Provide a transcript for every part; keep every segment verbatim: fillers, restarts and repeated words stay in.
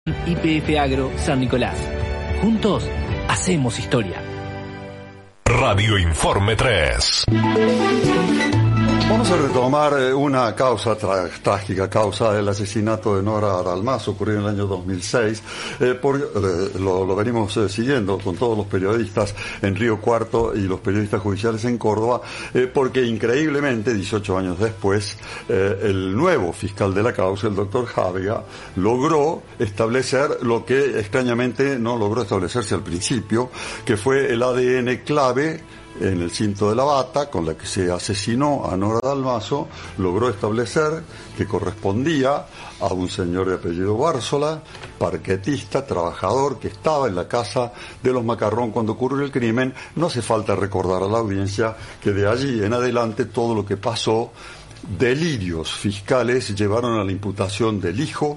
Y P F Agro San Nicolás. Juntos hacemos historia. Radio Informe tres. Vamos a retomar una causa tra- trágica, causa del asesinato de Nora Dalmazo, ocurrido en el año dos mil seis. Eh, por, eh, lo, lo venimos eh, siguiendo con todos los periodistas en Río Cuarto y los periodistas judiciales en Córdoba, eh, porque increíblemente, dieciocho años después, eh, el nuevo fiscal de la causa, el doctor Javega, logró establecer lo que extrañamente no logró establecerse al principio, que fue el A D N clave en el cinto de la bata con la que se asesinó a Nora Dalmazo. Logró establecer que correspondía a un señor de apellido Bárzola, parquetista, trabajador, que estaba en la casa de los Macarrón cuando ocurrió el crimen. No hace falta recordar a la audiencia que de allí en adelante todo lo que pasó, delirios fiscales llevaron a la imputación del hijo,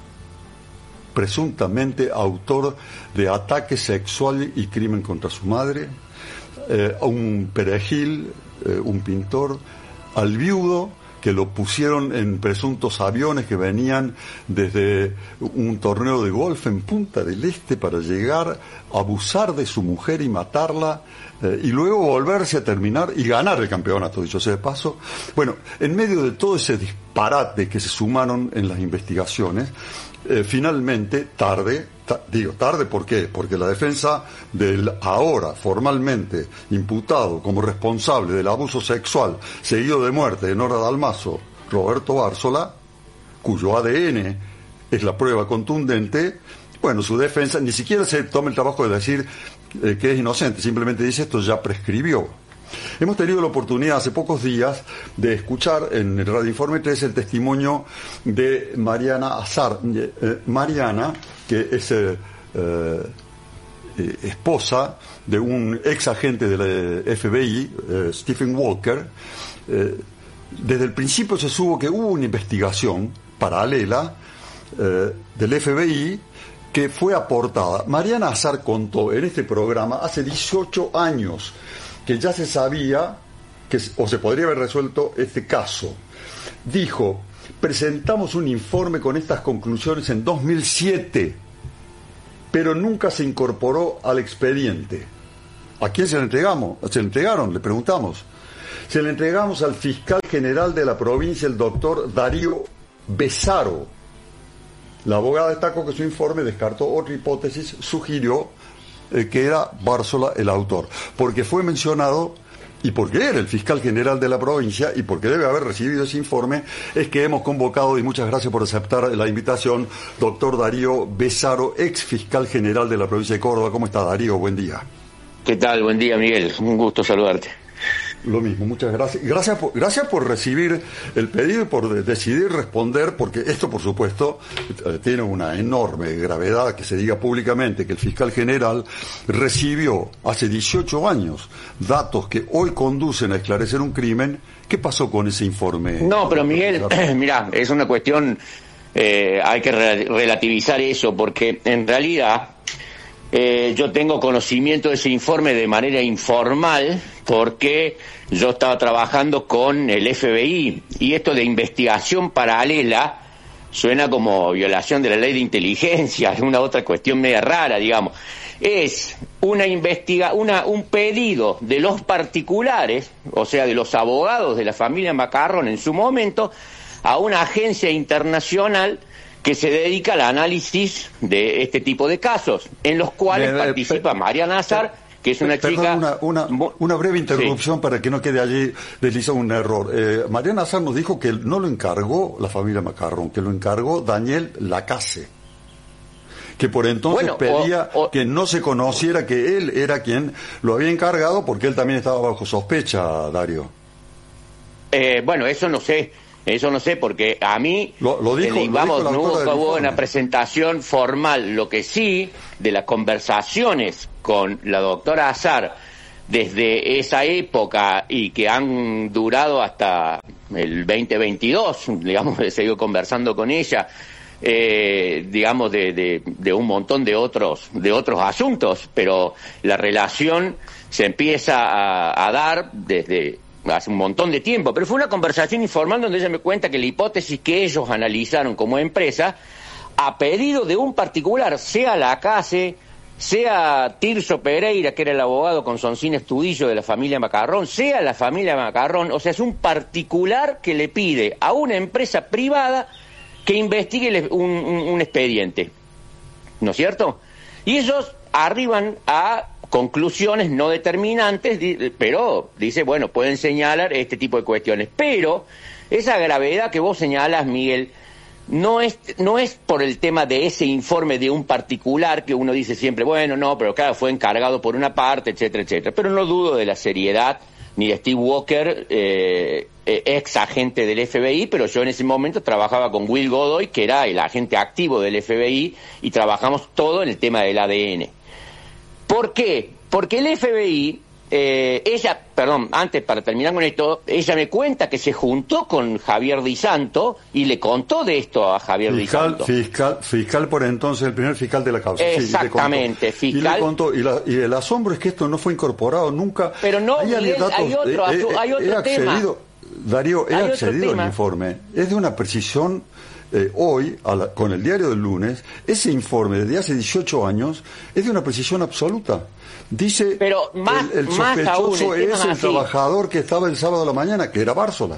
presuntamente autor de ataque sexual y crimen contra su madre, Eh, a un perejil, eh, un pintor, al viudo, que lo pusieron en presuntos aviones que venían desde un torneo de golf en Punta del Este para llegar a abusar de su mujer y matarla, eh, y luego volverse a terminar y ganar el campeonato, dicho sea de paso. Bueno, en medio de todo ese disparate que se sumaron en las investigaciones, eh, finalmente, tarde, ta- digo tarde, ¿por qué? Porque la defensa del ahora formalmente imputado como responsable del abuso sexual seguido de muerte de Nora Dalmazo, Roberto Bárzola, cuyo A D N es la prueba contundente, bueno, su defensa ni siquiera se toma el trabajo de decir eh, que es inocente, simplemente dice esto ya prescribió. Hemos tenido la oportunidad hace pocos días de escuchar en el Radio Informe tres el testimonio de Mariana Azar. Eh, Mariana, que es eh, eh, esposa de un ex agente de la F B I, eh, Stephen Walker. Eh, desde el principio se supo que hubo una investigación paralela eh, del F B I que fue aportada. Mariana Azar contó en este programa hace dieciocho años que ya se sabía que o se podría haber resuelto este caso. Dijo: presentamos un informe con estas conclusiones en dos mil siete, pero nunca se incorporó al expediente. ¿A quién se le entregamos? Se le entregaron, le preguntamos. Se le entregamos al fiscal general de la provincia, el doctor Darío Besaro. La abogada destacó que su informe descartó otra hipótesis, sugirió eh, que era Bárzola el autor, porque fue mencionado y porque era el fiscal general de la provincia y porque debe haber recibido ese informe, es que hemos convocado, y muchas gracias por aceptar la invitación, doctor Darío Besaro, ex fiscal general de la provincia de Córdoba. ¿Cómo está, Darío? Buen día. ¿Qué tal? Buen día, Miguel. Un gusto saludarte. Lo mismo, muchas gracias. Gracias por, gracias por recibir el pedido y por de, decidir responder, porque esto, por supuesto, eh, tiene una enorme gravedad que se diga públicamente que el fiscal general recibió hace dieciocho años datos que hoy conducen a esclarecer un crimen. ¿Qué pasó con ese informe? No, pero Miguel, mirá, es una cuestión, eh, hay que re- relativizar eso, porque en realidad Eh, yo tengo conocimiento de ese informe de manera informal porque yo estaba trabajando con el F B I y esto de investigación paralela suena como violación de la ley de inteligencia, es una otra cuestión media rara, digamos. Es una investiga, una, un pedido de los particulares, o sea, de los abogados de la familia Macarrón en su momento, a una agencia internacional que se dedica al análisis de este tipo de casos, en los cuales eh, participa per, Mariana Azar, que es una perdón, chica... Una, una, una breve interrupción sí, para que no quede allí deslizado un error. Eh, Mariana Azar nos dijo que no lo encargó la familia Macarrón, que lo encargó Daniel Lacase, que por entonces bueno, pedía o, o, que no se conociera que él era quien lo había encargado, porque él también estaba bajo sospecha, Darío. Eh, bueno, eso no sé. Eso no sé, porque a mí, lo, lo dijo, eh, vamos, lo dijo nunca hubo una presentación formal. Lo que sí, de las conversaciones con la doctora Azar desde esa época y que han durado hasta el veinte veintidós, digamos, he seguido conversando con ella, eh, digamos, de, de, de un montón de otros, de otros asuntos, pero la relación se empieza a, a dar desde hace un montón de tiempo, pero fue una conversación informal donde ella me cuenta que la hipótesis que ellos analizaron como empresa a pedido de un particular, sea Lacase, sea Tirso Pereira, que era el abogado con Sonsín Estudillo de la familia Macarrón, sea la familia Macarrón, o sea, es un particular que le pide a una empresa privada que investigue un, un, un expediente, ¿no es cierto? Y ellos arriban a conclusiones no determinantes, pero dice, bueno, pueden señalar este tipo de cuestiones, pero esa gravedad que vos señalas, Miguel, No es, no es por el tema de ese informe de un particular que uno dice siempre, bueno, no, pero claro, fue encargado por una parte, etcétera, etcétera. Pero no dudo de la seriedad ni de Steve Walker, eh, ex agente del F B I, pero yo en ese momento trabajaba con Will Godoy, que era el agente activo del F B I, y trabajamos todo en el tema del A D N. ¿Por qué? Porque el F B I... Eh, ella, perdón, antes para terminar con esto, ella me cuenta que se juntó con Javier Di Santo y le contó de esto a Javier fiscal, Di Santo. Fiscal, fiscal por entonces, el primer fiscal de la causa. Exactamente, sí, fiscal. Y, le contó, y, la, y el asombro es que esto no fue incorporado nunca. Pero no, hay, Miguel, datos, hay otro, eh, eh, hay otro he accedido, tema. Darío, he hay accedido al informe. Es de una precisión. Eh, hoy, a la, con el diario del lunes, ese informe desde hace dieciocho años es de una precisión absoluta. Dice pero más, el, el más sospechoso aún, el es el así. trabajador que estaba el sábado a la mañana, que era Bársola.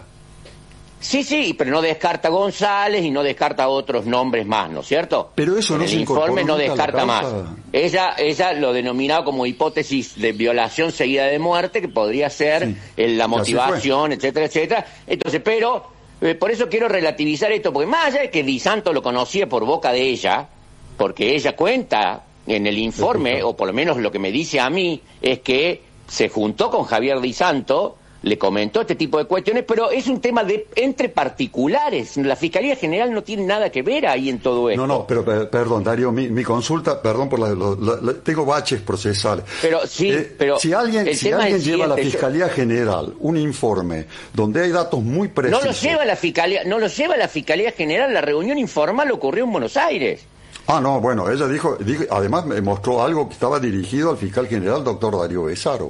Sí, sí, pero no descarta González y no descarta otros nombres más, ¿no es cierto? Pero eso no el se informe no nunca descarta más. Ella, ella lo denominaba como hipótesis de violación seguida de muerte, que podría ser sí. el, la motivación, etcétera, etcétera. Entonces, pero eh, por eso quiero relativizar esto, porque más allá de que Di Santo lo conocía por boca de ella, porque ella cuenta en el informe, o por lo menos lo que me dice a mí, es que se juntó con Javier Di Santo, le comentó este tipo de cuestiones, pero es un tema de entre particulares. La Fiscalía General no tiene nada que ver ahí en todo esto. No, no, pero per, perdón, Darío, mi, mi consulta, perdón por la, la, la, la tengo baches procesales. Pero sí, eh, pero si alguien, si alguien lleva a la Fiscalía yo... General un informe donde hay datos muy precisos. No lo lleva la Fiscalía, no lo lleva la Fiscalía General, la reunión informal ocurrió en Buenos Aires. Ah, no, bueno, ella dijo, dijo, además me mostró algo que estaba dirigido al fiscal general, doctor Darío Besaro.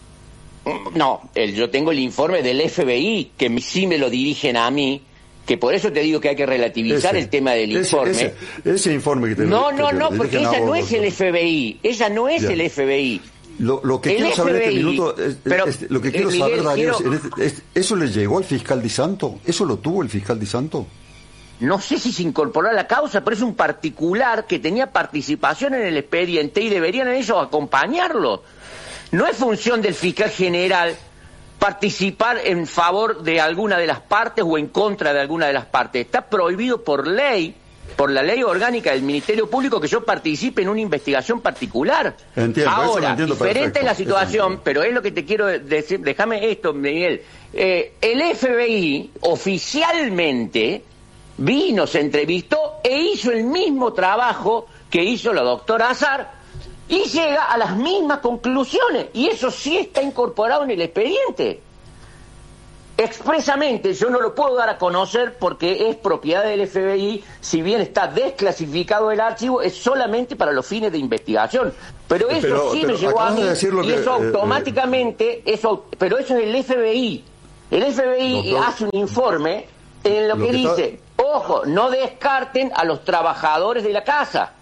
No, el, yo tengo el informe del F B I, que sí me lo dirigen a mí, que por eso te digo que hay que relativizar ese, el tema del ese, informe. Ese, ese informe que te No, que no, te no, porque ella no es el F B I, ella no es el F B I. Lo, lo que el quiero F B I, saber en este minuto, es, pero, es, lo que quiero eh, Miguel, saber, Darío, quiero... es, es, ¿eso le llegó al fiscal Di Santo? ¿Eso lo tuvo el fiscal Di Santo? No sé si se incorporó a la causa, pero es un particular que tenía participación en el expediente y deberían ellos acompañarlo. No es función del fiscal general participar en favor de alguna de las partes o en contra de alguna de las partes. Está prohibido por ley, por la ley orgánica del Ministerio Público, que yo participe en una investigación particular. Entiendo, Ahora, eso lo entiendo diferente perfecto, es la situación, pero es lo que te quiero decir, déjame esto, Miguel. Eh, el F B I oficialmente vino, se entrevistó e hizo el mismo trabajo que hizo la doctora Azar y llega a las mismas conclusiones, y eso sí está incorporado en el expediente. Expresamente, yo no lo puedo dar a conocer porque es propiedad del F B I, si bien está desclasificado el archivo, es solamente para los fines de investigación. Pero eso pero, sí pero me llegó a mí, y que, eso eh, automáticamente, eh, eso, pero eso es el F B I. El F B I doctor, hace un informe en lo, lo que, que dice, está... ojo, no descarten a los trabajadores de la casa.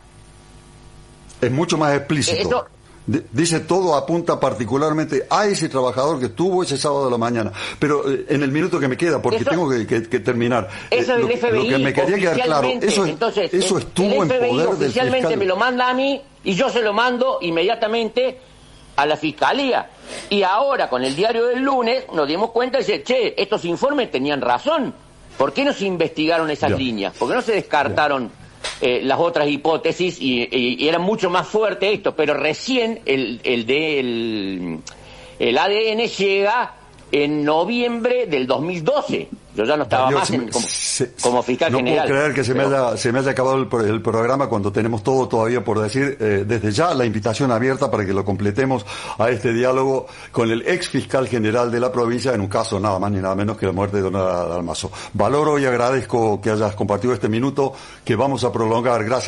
Es mucho más explícito. Eso... Dice todo apunta particularmente a ese trabajador que estuvo ese sábado de la mañana. Pero eh, en el minuto que me queda, porque eso, tengo que, que, que terminar. Eso eh, es el F B I. Lo que me quería quedar claro, eso, entonces, eso el, estuvo el F B I en poder oficialmente del fiscal. Me lo manda a mí y yo se lo mando inmediatamente a la Fiscalía. Y ahora, con el diario del lunes, nos dimos cuenta y dice, che, estos informes tenían razón. ¿Por qué no se investigaron esas ya. líneas? ¿Por qué no se descartaron eh, las otras hipótesis? Y, y, y era mucho más fuerte esto, pero recién el, el, de, el, el A D N llega en noviembre del dos mil doce. Yo ya no estaba Darío, más en, me, como, se, como fiscal no general. No puedo creer que se, pero... me haya, se me haya acabado el, el programa cuando tenemos todo todavía por decir. Eh, desde ya la invitación abierta para que lo completemos a este diálogo con el ex fiscal general de la provincia, en un caso nada más ni nada menos que la muerte de don Dalmazo. Valoro y agradezco que hayas compartido este minuto que vamos a prolongar. Gracias.